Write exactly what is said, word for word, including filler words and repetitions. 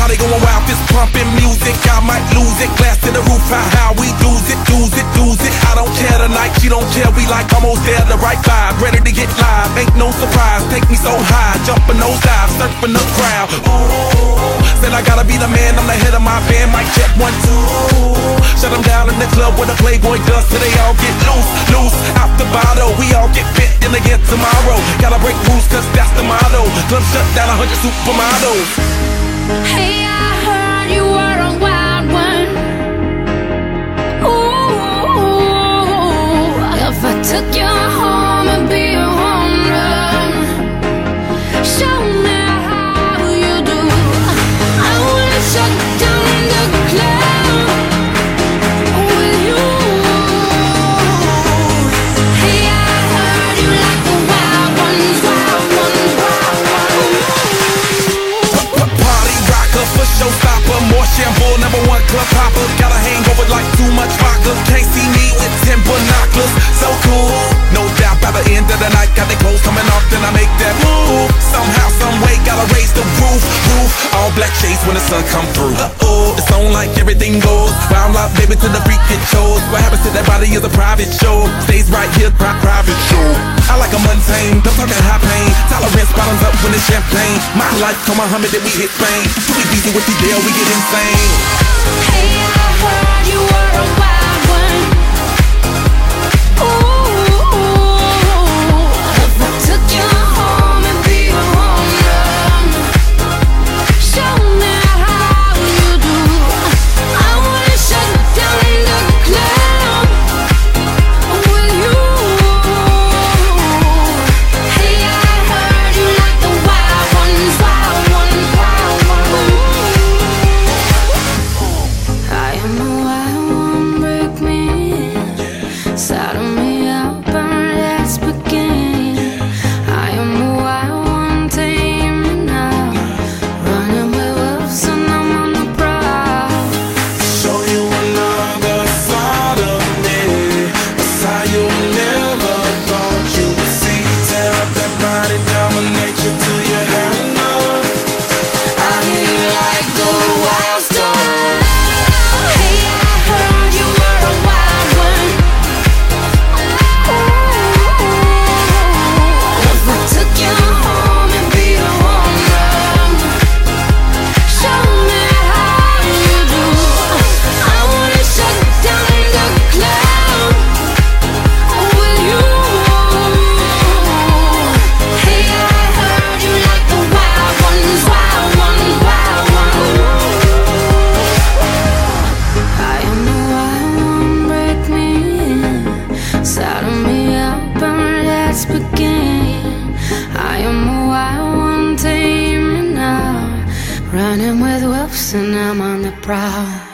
Party going wild, fist pumping music. I might lose it. Glass to the roof, how, how we lose it, lose it, lose it. I don't care tonight, she don't care. We like almost there, the right vibe. Ready to get live, ain't no surprise. Take me so high, jumping those dives, surfing the crowd. Ooh, said I gotta be the man, I'm the head of my band. Mic check one, two. Shut them down in the club where the Playboy does, till they all get loose, loose. Out the bottle, we all get fit in again tomorrow. Gotta break rules, cause that's the motto. Club shut down, a hundred supermodels. Hey, I heard you were a wild one. Ooh, if I took you home and be a home run, show me how you do. I wanna shut down the club with you. Hey, I heard you like the wild ones, wild ones, wild ones. Party rocker, for showstopper, more shampoo, number one club popper. Got a hangover like too much vodka. Can't see me with ten binoculars. So cool, no doubt by the end of the night. Got the clothes coming off, then I make that move. Somehow, some way, gotta raise the roof, roof. All black shades when the sun come through. Uh-oh, it's on like everything goes. Round up, baby, to the freak it shows. What happens to that body is a private show. Stays right here, pri private show. I like a mundane, don't talking high pain. Tolerance bottoms up when it's champagne. My life, come Muhammad, then we hit Spain. Too easy with the deal, we get insane. Hey, I heard you were a wild one. Ooh, if I took you home and be a home run, show me how you do. I wanna shut down the club with you. Hey, I heard you like the wild ones, wild ones, wild ones. I am a wild one, break me in, saddle me up and let's begin. I am a wild one, tame me now, running with wolves and I'm on the prowl. Show you another side of me, a side you never thought you would see. Tear up that body, dominate you till you have enough. I hear you like the wild star. Hey, I heard you were a wild one. Ooh, if I took you home and be a home run, show me how you do. I wanna shut down the club with you. Hey, I heard you like the wild ones, wild ones, wild ones. I am the wild one, break me in, saddle me up and let's begin. I am a wild one, tame me now, running with wolves and I'm on the prowl.